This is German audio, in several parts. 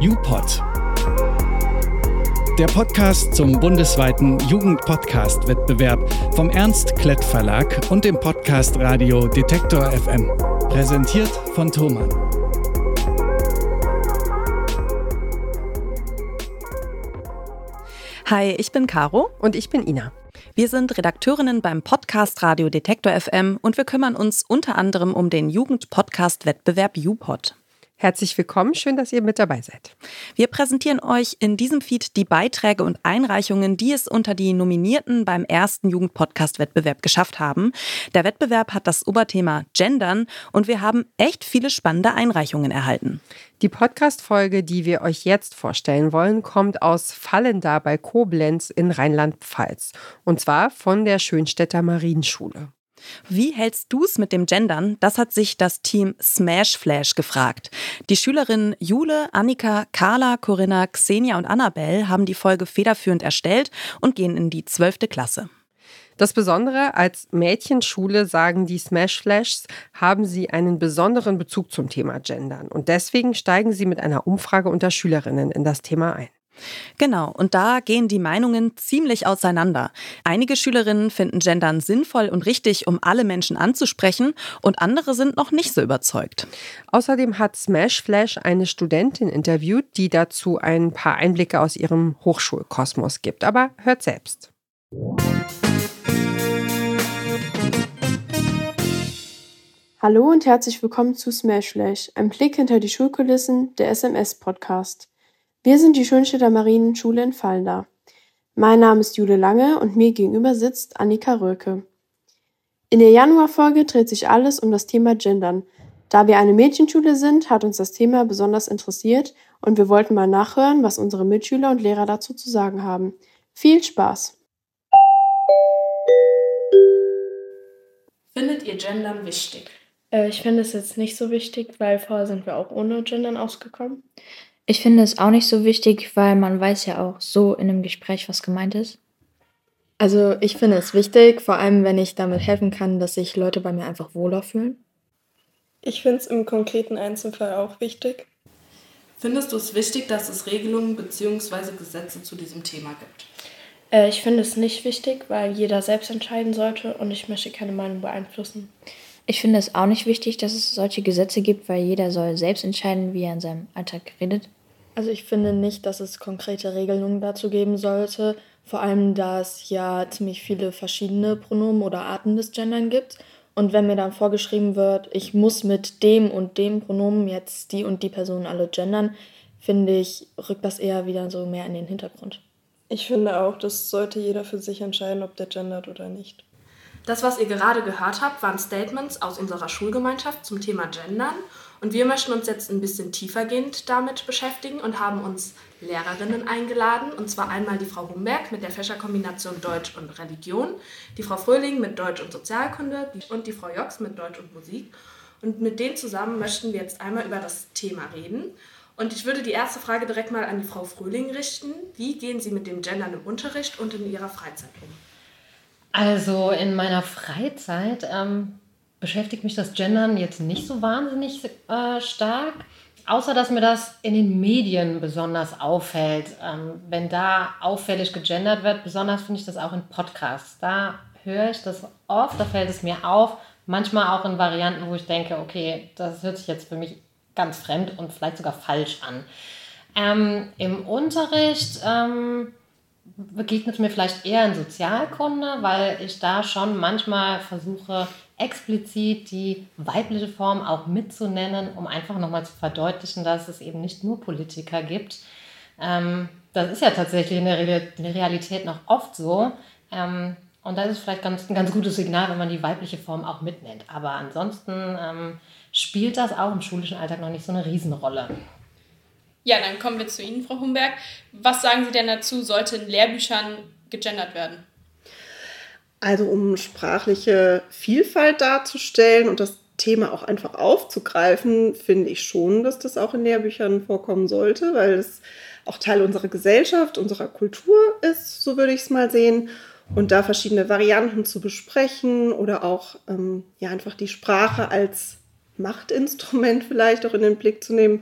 YouPod. Der Podcast zum bundesweiten Jugendpodcast-Wettbewerb vom Ernst-Klett-Verlag und dem Podcast Radio Detektor FM. Präsentiert von Thomann. Hi, ich bin Caro. Und ich bin Ina. Wir sind Redakteurinnen beim Podcast Radio Detektor FM und wir kümmern uns unter anderem um den Jugendpodcast-Wettbewerb YouPod. Herzlich willkommen, schön, dass ihr mit dabei seid. Wir präsentieren euch in diesem Feed die Beiträge und Einreichungen, die es unter die Nominierten beim ersten Jugendpodcast-Wettbewerb geschafft haben. Der Wettbewerb hat das Oberthema Gendern und wir haben echt viele spannende Einreichungen erhalten. Die Podcast-Folge, die wir euch jetzt vorstellen wollen, kommt aus Vallendar bei Koblenz in Rheinland-Pfalz. Und zwar von der Schönstädter Marienschule. Wie hältst du es mit dem Gendern? Das hat sich das Team Smashflash gefragt. Die Schülerinnen Jule, Annika, Carla, Corinna, Xenia und Annabelle haben die Folge federführend erstellt und gehen in die 12. Klasse. Das Besondere, als Mädchenschule, sagen die Smashflashs, haben sie einen besonderen Bezug zum Thema Gendern. Und deswegen steigen sie mit einer Umfrage unter Schülerinnen in das Thema ein. Genau, und da gehen die Meinungen ziemlich auseinander. Einige Schülerinnen finden Gendern sinnvoll und richtig, um alle Menschen anzusprechen, und andere sind noch nicht so überzeugt. Außerdem hat Smashflash eine Studentin interviewt, die dazu ein paar Einblicke aus ihrem Hochschulkosmos gibt. Aber hört selbst. Hallo und herzlich willkommen zu Smashflash, ein Blick hinter die Schulkulissen der SMS-Podcast. Wir sind die Schönstädter Marienschule in Vallendar. Mein Name ist Jule Lange und mir gegenüber sitzt Annika Röke. In der Januarfolge dreht sich alles um das Thema Gendern. Da wir eine Mädchenschule sind, hat uns das Thema besonders interessiert und wir wollten mal nachhören, was unsere Mitschüler und Lehrer dazu zu sagen haben. Viel Spaß! Findet ihr Gendern wichtig? Ich finde es jetzt nicht so wichtig, weil vorher sind wir auch ohne Gendern ausgekommen. Ich finde es auch nicht so wichtig, weil man weiß ja auch so in einem Gespräch, was gemeint ist. Also ich finde es wichtig, vor allem wenn ich damit helfen kann, dass sich Leute bei mir einfach wohler fühlen. Ich finde es im konkreten Einzelfall auch wichtig. Findest du es wichtig, dass es Regelungen bzw. Gesetze zu diesem Thema gibt? Ich finde es nicht wichtig, weil jeder selbst entscheiden sollte und ich möchte keine Meinung beeinflussen. Ich finde es auch nicht wichtig, dass es solche Gesetze gibt, weil jeder soll selbst entscheiden, wie er in seinem Alltag redet. Also ich finde nicht, dass es konkrete Regelungen dazu geben sollte, vor allem da es ja ziemlich viele verschiedene Pronomen oder Arten des Gendern gibt. Und wenn mir dann vorgeschrieben wird, ich muss mit dem und dem Pronomen jetzt die und die Personen alle gendern, finde ich, rückt das eher wieder so mehr in den Hintergrund. Ich finde auch, das sollte jeder für sich entscheiden, ob der gendert oder nicht. Das, was ihr gerade gehört habt, waren Statements aus unserer Schulgemeinschaft zum Thema Gendern. Und wir möchten uns jetzt ein bisschen tiefergehend damit beschäftigen und haben uns Lehrerinnen eingeladen. Und zwar einmal die Frau Humberg mit der Fächerkombination Deutsch und Religion, die Frau Fröhling mit Deutsch und Sozialkunde und die Frau Jox mit Deutsch und Musik. Und mit denen zusammen möchten wir jetzt einmal über das Thema reden. Und ich würde die erste Frage direkt mal an die Frau Fröhling richten. Wie gehen Sie mit dem Gendern im Unterricht und in Ihrer Freizeit um? Also in meiner Freizeit beschäftigt mich das Gendern jetzt nicht so wahnsinnig stark, außer dass mir das in den Medien besonders auffällt. Wenn da auffällig gegendert wird, besonders finde ich das auch in Podcasts. Da höre ich das oft, da fällt es mir auf, manchmal auch in Varianten, wo ich denke, okay, das hört sich jetzt für mich ganz fremd und vielleicht sogar falsch an. Im Unterricht begegnet mir vielleicht eher in Sozialkunde, weil ich da schon manchmal versuche, explizit die weibliche Form auch mitzunennen, um einfach nochmal zu verdeutlichen, dass es eben nicht nur Politiker gibt. Das ist ja tatsächlich in der Realität noch oft so. Und da ist es vielleicht ein ganz gutes Signal, wenn man die weibliche Form auch mitnennt. Aber ansonsten spielt das auch im schulischen Alltag noch nicht so eine Riesenrolle. Ja, dann kommen wir zu Ihnen, Frau Humberg. Was sagen Sie denn dazu, sollte in Lehrbüchern gegendert werden? Also um sprachliche Vielfalt darzustellen und das Thema auch einfach aufzugreifen, finde ich schon, dass das auch in Lehrbüchern vorkommen sollte, weil es auch Teil unserer Gesellschaft, unserer Kultur ist, so würde ich es mal sehen. Und da verschiedene Varianten zu besprechen oder auch einfach die Sprache als Machtinstrument vielleicht auch in den Blick zu nehmen,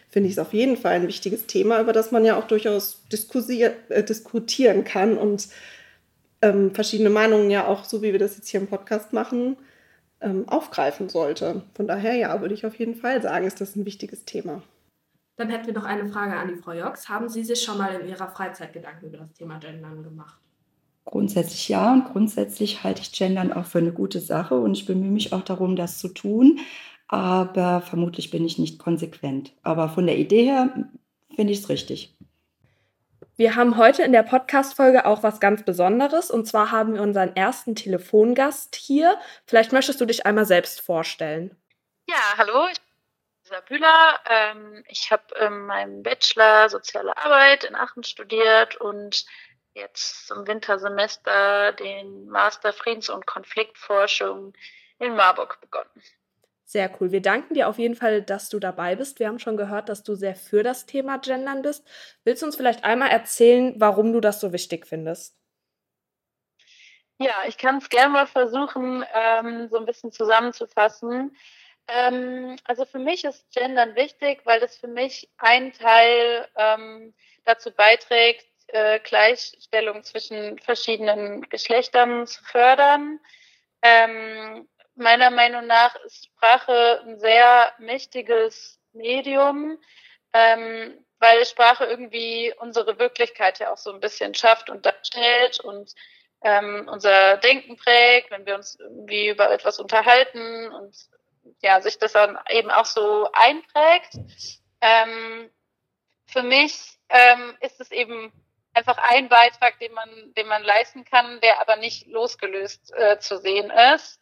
finde ich es auf jeden Fall ein wichtiges Thema, über das man ja auch durchaus diskutieren kann und verschiedene Meinungen ja auch, so wie wir das jetzt hier im Podcast machen, aufgreifen sollte. Von daher, ja, würde ich auf jeden Fall sagen, ist das ein wichtiges Thema. Dann hätten wir noch eine Frage an die Frau Jox. Haben Sie sich schon mal in Ihrer Freizeit Gedanken über das Thema Gendern gemacht? Grundsätzlich ja, und grundsätzlich halte ich Gendern auch für eine gute Sache und ich bemühe mich auch darum, das zu tun. Aber vermutlich bin ich nicht konsequent. Aber von der Idee her finde ich es richtig. Wir haben heute in der Podcast-Folge auch was ganz Besonderes. Und zwar haben wir unseren ersten Telefongast hier. Vielleicht möchtest du dich einmal selbst vorstellen. Ja, hallo, ich bin Lisa Bühler. Ich habe meinen Bachelor Soziale Arbeit in Aachen studiert und jetzt im Wintersemester den Master Friedens- und Konfliktforschung in Marburg begonnen. Sehr cool. Wir danken dir auf jeden Fall, dass du dabei bist. Wir haben schon gehört, dass du sehr für das Thema Gendern bist. Willst du uns vielleicht einmal erzählen, warum du das so wichtig findest? Ja, ich kann es gerne mal versuchen, so ein bisschen zusammenzufassen. Also für mich ist Gendern wichtig, weil es für mich einen Teil dazu beiträgt, Gleichstellung zwischen verschiedenen Geschlechtern zu fördern. Meiner Meinung nach ist Sprache ein sehr mächtiges Medium, weil Sprache irgendwie unsere Wirklichkeit ja auch so ein bisschen schafft und darstellt und unser Denken prägt, wenn wir uns irgendwie über etwas unterhalten und ja, sich das dann eben auch so einprägt. Für mich ist es eben einfach ein Beitrag, den man leisten kann, der aber nicht losgelöst zu sehen ist.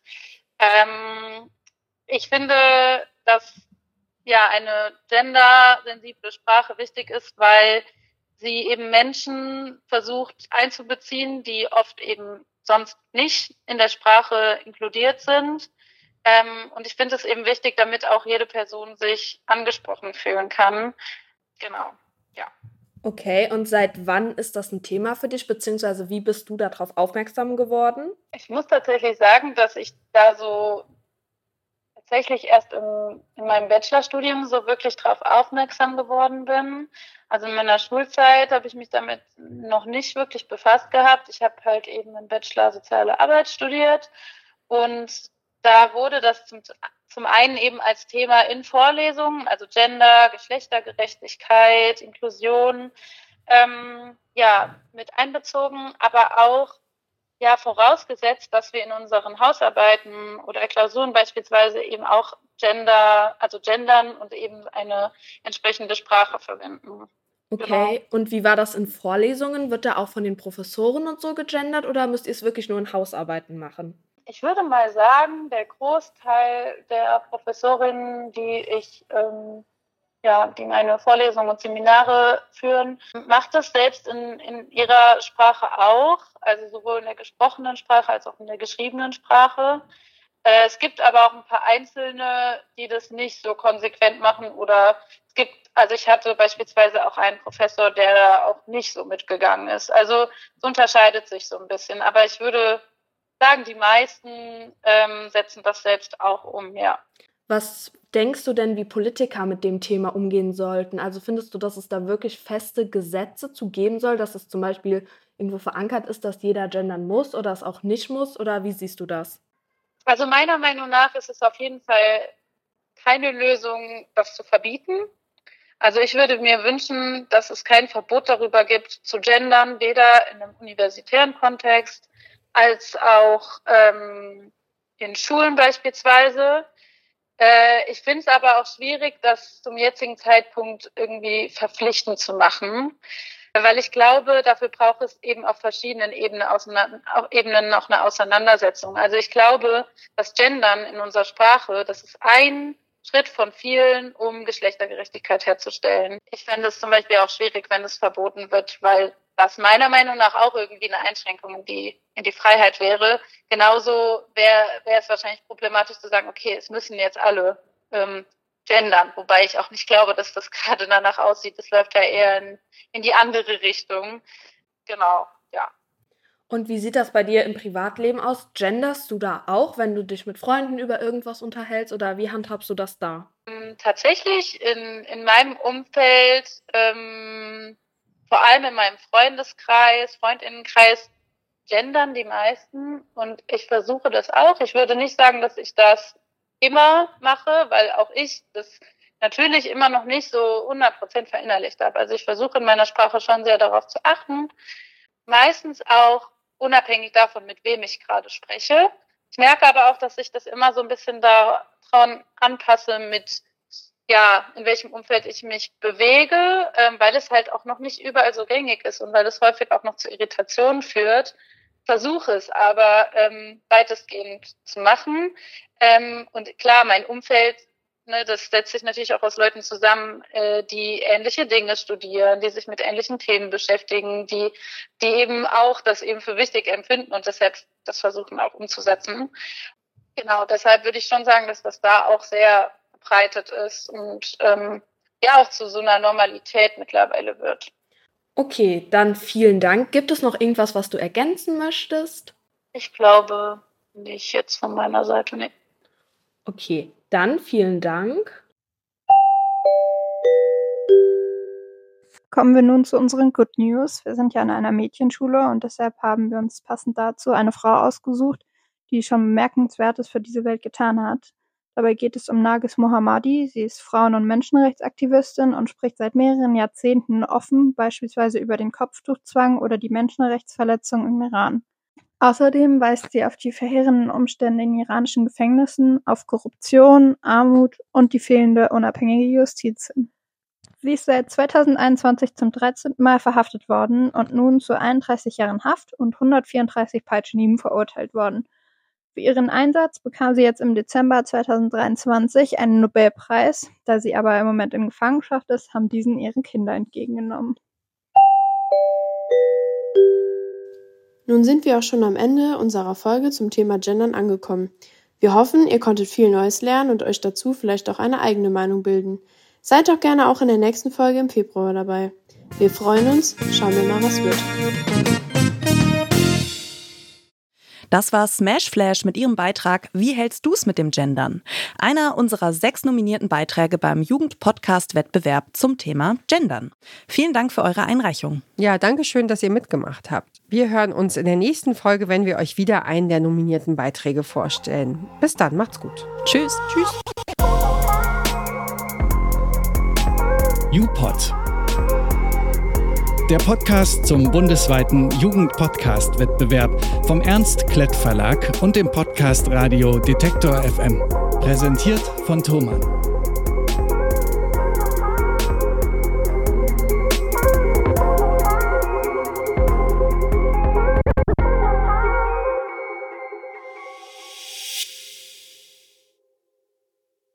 Ich finde, dass ja eine gendersensible Sprache wichtig ist, weil sie eben Menschen versucht einzubeziehen, die oft eben sonst nicht in der Sprache inkludiert sind. Und ich finde es eben wichtig, damit auch jede Person sich angesprochen fühlen kann. Genau, ja. Okay, und seit wann ist das ein Thema für dich, beziehungsweise wie bist du darauf aufmerksam geworden? Ich muss tatsächlich sagen, dass ich da so tatsächlich erst in meinem Bachelorstudium so wirklich darauf aufmerksam geworden bin. Also in meiner Schulzeit habe ich mich damit noch nicht wirklich befasst gehabt. Ich habe halt eben einen Bachelor Soziale Arbeit studiert und da wurde das zum einen eben als Thema in Vorlesungen, also Gender, Geschlechtergerechtigkeit, Inklusion, mit einbezogen, aber auch vorausgesetzt, dass wir in unseren Hausarbeiten oder Klausuren beispielsweise eben auch gendern und eben eine entsprechende Sprache verwenden. Okay, genau. Und wie war das in Vorlesungen? Wird da auch von den Professoren und so gegendert oder müsst ihr es wirklich nur in Hausarbeiten machen? Ich würde mal sagen, der Großteil der Professorinnen, die meine Vorlesungen und Seminare führen, macht das selbst in ihrer Sprache auch, also sowohl in der gesprochenen Sprache als auch in der geschriebenen Sprache. Es gibt aber auch ein paar Einzelne, die das nicht so konsequent machen oder ich hatte beispielsweise auch einen Professor, der da auch nicht so mitgegangen ist. Also es unterscheidet sich so ein bisschen, aber ich würde sagen, die meisten setzen das selbst auch um, ja. Was denkst du denn, wie Politiker mit dem Thema umgehen sollten? Also findest du, dass es da wirklich feste Gesetze zu geben soll, dass es zum Beispiel irgendwo verankert ist, dass jeder gendern muss oder es auch nicht muss? Oder wie siehst du das? Also meiner Meinung nach ist es auf jeden Fall keine Lösung, das zu verbieten. Also ich würde mir wünschen, dass es kein Verbot darüber gibt, zu gendern, weder in einem universitären Kontext als auch in Schulen beispielsweise. Ich finde es aber auch schwierig, das zum jetzigen Zeitpunkt irgendwie verpflichtend zu machen, weil ich glaube, dafür braucht es eben auf verschiedenen Ebenen noch eine Auseinandersetzung. Also ich glaube, das Gendern in unserer Sprache, das ist ein Schritt von vielen, um Geschlechtergerechtigkeit herzustellen. Ich fände es zum Beispiel auch schwierig, wenn es verboten wird, weil das meiner Meinung nach auch irgendwie eine Einschränkung in die Freiheit wäre. Genauso wäre es wahrscheinlich problematisch zu sagen, okay, es müssen jetzt alle gendern, wobei ich auch nicht glaube, dass das gerade danach aussieht. Das läuft ja eher in die andere Richtung. Genau, ja. Und wie sieht das bei dir im Privatleben aus? Genderst du da auch, wenn du dich mit Freunden über irgendwas unterhältst oder wie handhabst du das da? tatsächlich in meinem Umfeld, vor allem in meinem Freundinnenkreis, gendern die meisten und ich versuche das auch. Ich würde nicht sagen, dass ich das immer mache, weil auch ich das natürlich immer noch nicht so 100% verinnerlicht habe. Also ich versuche in meiner Sprache schon sehr darauf zu achten. Meistens auch unabhängig davon, mit wem ich gerade spreche. Ich merke aber auch, dass ich das immer so ein bisschen daran anpasse mit, in welchem Umfeld ich mich bewege, weil es halt auch noch nicht überall so gängig ist und weil es häufig auch noch zu Irritationen führt. Versuche es aber weitestgehend zu machen. Und klar, mein Umfeld, das setzt sich natürlich auch aus Leuten zusammen, die ähnliche Dinge studieren, die sich mit ähnlichen Themen beschäftigen, die eben auch das eben für wichtig empfinden und deshalb das versuchen auch umzusetzen. Genau, deshalb würde ich schon sagen, dass das da auch sehr verbreitet ist und auch zu so einer Normalität mittlerweile wird. Okay, dann vielen Dank. Gibt es noch irgendwas, was du ergänzen möchtest? Ich glaube nicht jetzt von meiner Seite, nee. Okay, dann vielen Dank. Kommen wir nun zu unseren Good News. Wir sind ja an einer Mädchenschule und deshalb haben wir uns passend dazu eine Frau ausgesucht, die schon Bemerkenswertes für diese Welt getan hat. Dabei geht es um Nargis Mohammadi. Sie ist Frauen- und Menschenrechtsaktivistin und spricht seit mehreren Jahrzehnten offen, beispielsweise über den Kopftuchzwang oder die Menschenrechtsverletzungen im Iran. Außerdem weist sie auf die verheerenden Umstände in iranischen Gefängnissen, auf Korruption, Armut und die fehlende unabhängige Justiz hin. Sie ist seit 2021 zum 13. Mal verhaftet worden und nun zu 31 Jahren Haft und 134 Peitschenhieben verurteilt worden. Für ihren Einsatz bekam sie jetzt im Dezember 2023 einen Nobelpreis. Da sie aber im Moment in Gefangenschaft ist, haben diesen ihre Kinder entgegengenommen. Nun sind wir auch schon am Ende unserer Folge zum Thema Gendern angekommen. Wir hoffen, ihr konntet viel Neues lernen und euch dazu vielleicht auch eine eigene Meinung bilden. Seid doch gerne auch in der nächsten Folge im Februar dabei. Wir freuen uns. Schauen wir mal, was wird. Das war Smash Flash mit ihrem Beitrag Wie hältst du's mit dem Gendern? Einer unserer 6 nominierten Beiträge beim Jugend-Podcast-Wettbewerb zum Thema Gendern. Vielen Dank für eure Einreichung. Ja, danke schön, dass ihr mitgemacht habt. Wir hören uns in der nächsten Folge, wenn wir euch wieder einen der nominierten Beiträge vorstellen. Bis dann, macht's gut. Tschüss. Tschüss. YouPod. Der Podcast zum bundesweiten Jugend-Podcast-Wettbewerb vom Ernst Klett Verlag und dem Podcast Radio Detektor FM. Präsentiert von Thomann.